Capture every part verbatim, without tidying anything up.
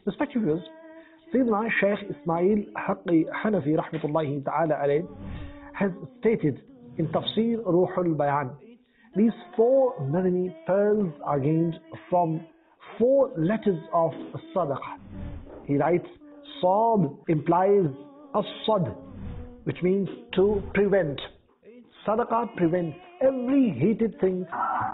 Respected viewers, Sayyidina Shaykh Ismail Haqqi Hanafi rahmatullahi ta'ala alayh has stated in Tafsir Ruhul Bayan, these four Madani pearls are gained from four letters of Sadaqah. He writes, Sad implies as-sad, which means to prevent. Sadaqah prevents every hated thing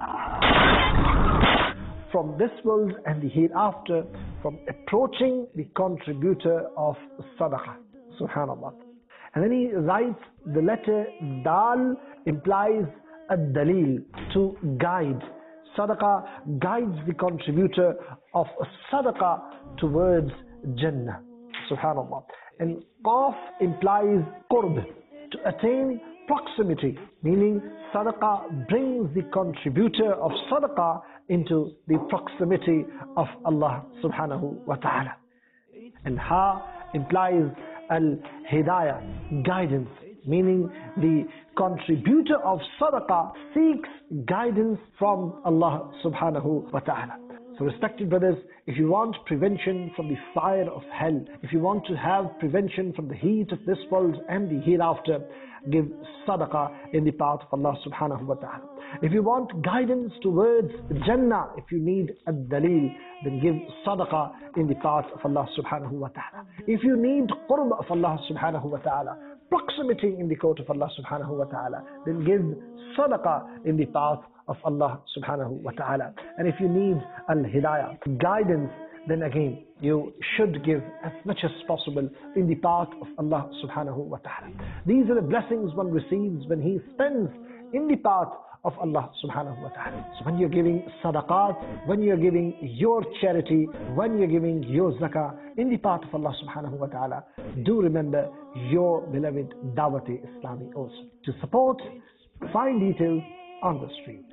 from this world and the hereafter from approaching the contributor of Sadaqah. Subhanallah. And then he writes, the letter Dal implies ad-dalil, to guide. Sadaqah guides the contributor of Sadaqah towards Jannah. Subhanallah. And Qaf implies qurb, to attain proximity, meaning Sadaqah brings the contributor of Sadaqah into the proximity of Allah subhanahu wa ta'ala. And Ha implies al-hidayah, guidance, meaning the contributor of Sadaqah seeks guidance from Allah subhanahu wa ta'ala. So respected brothers, if you want prevention from the fire of hell, if you want to have prevention from the heat of this world and the hereafter, give Sadaqah in the path of Allah subhanahu wa ta'ala. If you want guidance towards Jannah, if you need a dalil, then give Sadaqah in the path of Allah subhanahu wa ta'ala. If you need qurb of Allah subhanahu wa ta'ala, proximity in the court of Allah subhanahu wa ta'ala, then give Sadaqah in the path of Allah subhanahu wa ta'ala. And if you need al-hidayah, guidance, then again you should give as much as possible in the path of Allah subhanahu wa ta'ala. These are the blessings one receives when he spends in the path of Allah subhanahu wa ta'ala. So when you're giving sadaqat, when you're giving your charity, when you're giving your zakah in the path of Allah subhanahu wa ta'ala, do remember your beloved Dawati Islami also. To support, find details on the screen.